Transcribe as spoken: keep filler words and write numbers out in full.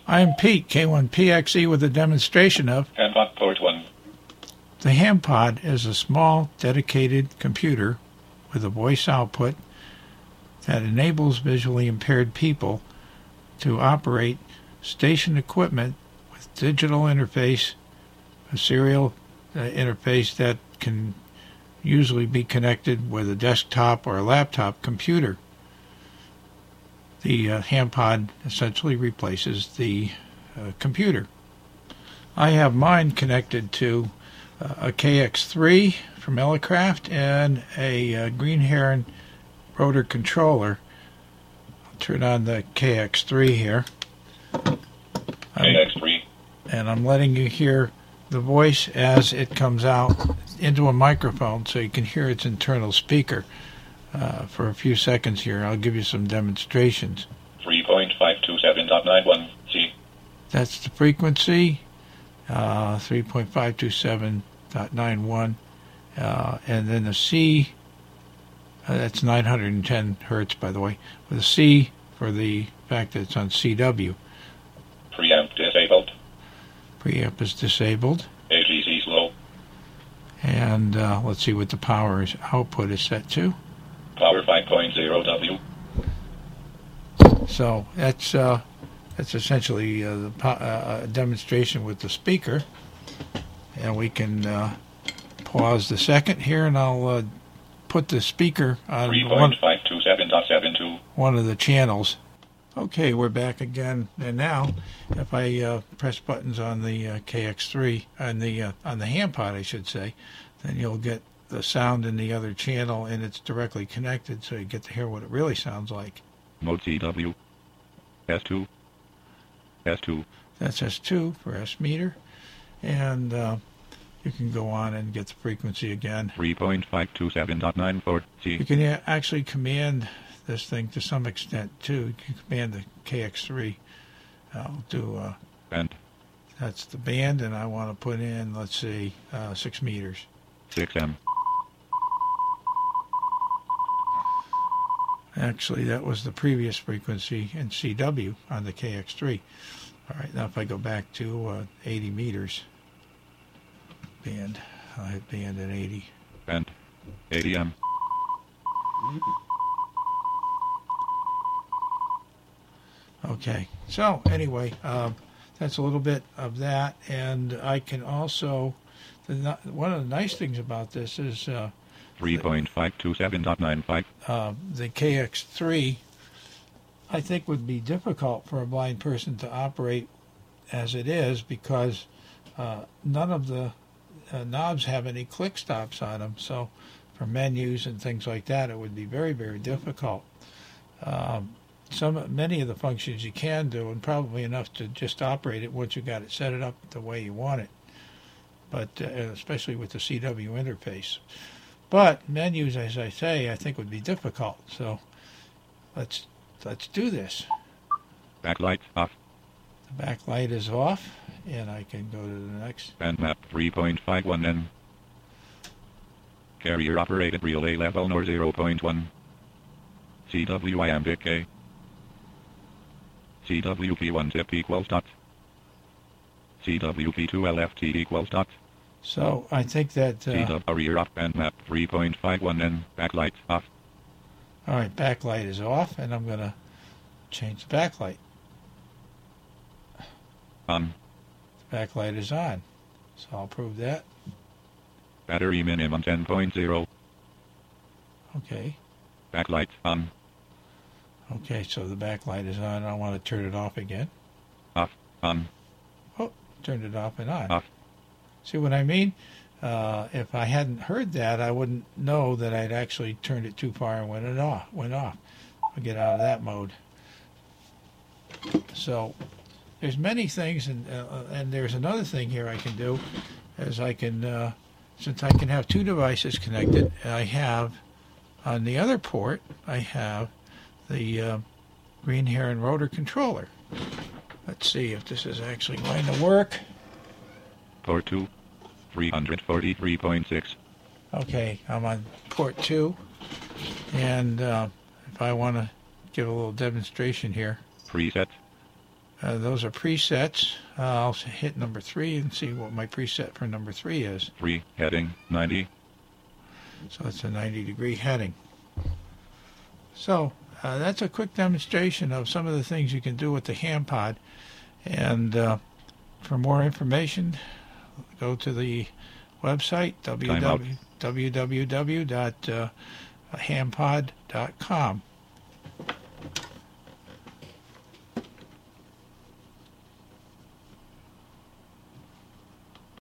I'm Pete, K one P X E, with a demonstration of HamPod Port one. The HamPod is a small, dedicated computer with a voice output that enables visually impaired people to operate station equipment with digital interface, a serial uh, interface that can usually be connected with a desktop or a laptop computer. The uh, HamPod essentially replaces the uh, computer. I have mine connected to uh, a K X three from Elecraft and a uh, Green Heron rotor controller. I'll turn on the K X three here. K X three. And I'm letting you hear the voice as it comes out into a microphone so you can hear its internal speaker. Uh, for a few seconds here, I'll give you some demonstrations. three point five two seven dot nine one C. That's the frequency, uh, three point five two seven dot nine one. Uh, and then the C, uh, that's nine hundred ten hertz, by the way, with a C for the fact that it's on C W. Preamp disabled. Preamp is disabled. A G C slow. And uh, let's see what the power is, output is set to. Power five point zero W. So that's uh, that's essentially uh, the po- uh, a demonstration with the speaker, and we can uh, pause the second here, and I'll uh, put the speaker on three one, point five two seven dot seven two. one of the channels. Okay, we're back again, and now if I uh, press buttons on the uh, K X three on the uh, on the HamPod, I should say, then you'll get the sound in the other channel, and it's directly connected, so you get to hear what it really sounds like. Mode C W. S two. S two. That's S two for S meter, and uh, you can go on and get the frequency again. three point five two seven dot nine four C. You can a- actually command this thing to some extent too. You can command the K X three. I'll do. Uh, band. That's the band, and I want to put in, let's see, uh, six meters. six M. Actually, that was the previous frequency in C W on the K X three. All right, now if I go back to uh, eighty meters, band, I'll hit band at eighty. Band. eighty M. Okay, so anyway, um, that's a little bit of that, and I can also, the, one of the nice things about this is uh, three point five two seven dot nine five. Uh, the K X three, I think, would be difficult for a blind person to operate as it is because uh, none of the uh, knobs have any click stops on them. So for menus and things like that, it would be very, very difficult. Um, some many of the functions you can do, and probably enough to just operate it once you got it set it up the way you want it. But uh, especially with the C W interface. But menus, as I say, I think would be difficult. So let's let's do this. Backlight off. The backlight is off, and I can go to the next. Band map three point five one N. Carrier operated relay level nor zero point one. C W iambic A. C W P one tip equals dot. C W P two L F T equals dot. So I think that... Uh, C W rear off band map three point five one N. Backlight off. All right, backlight is off, and I'm going to change the backlight. On. The backlight is on. So I'll prove that. Battery minimum ten point zero. Okay. Backlight on. Okay, so the backlight is on. I want to turn it off again. Off. On. Oh, turned it off and on. Off. See what I mean? Uh, if I hadn't heard that, I wouldn't know that I'd actually turned it too far and went it off. Went off. I'll get out of that mode. So there's many things, and uh, and there's another thing here I can do, is I can, uh, since I can have two devices connected, I have on the other port I have the uh, Green Heron rotor controller. Let's see if this is actually going to work. Port two. three forty-three point six. Okay, I'm on port two, and uh, if I want to give a little demonstration here. Preset. Uh, those are presets. Uh, I'll hit number three and see what my preset for number three is. three, heading, ninety. So it's a ninety degree heading. So uh, that's a quick demonstration of some of the things you can do with the HamPod. And uh, for more information, go to the website, w w w dot hampod dot com.